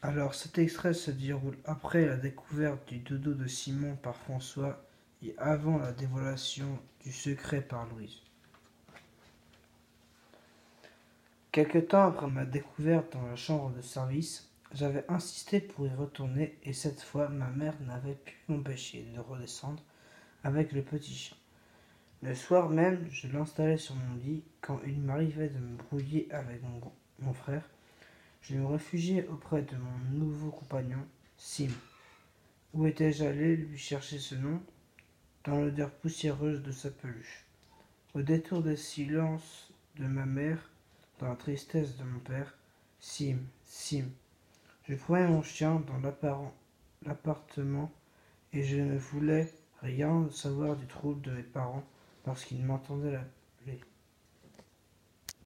Alors, cet extrait se déroule après la découverte du dodo de Simon par François et avant la dévoilation du secret par Louise. Quelque temps après ma découverte dans la chambre de service, j'avais insisté pour y retourner et cette fois ma mère n'avait pu m'empêcher de redescendre avec le petit chien. Le soir même, je l'installais sur mon lit quand il m'arrivait de me brouiller avec mon frère. Je me réfugiais auprès de mon nouveau compagnon, Sim. Où étais-je allé lui chercher ce nom? Dans l'odeur poussiéreuse de sa peluche. Au détour des silences de ma mère, dans la tristesse de mon père, Sim, Sim. Je prenais mon chien dans l'appartement et je ne voulais rien savoir du trouble de mes parents lorsqu'ils m'entendaient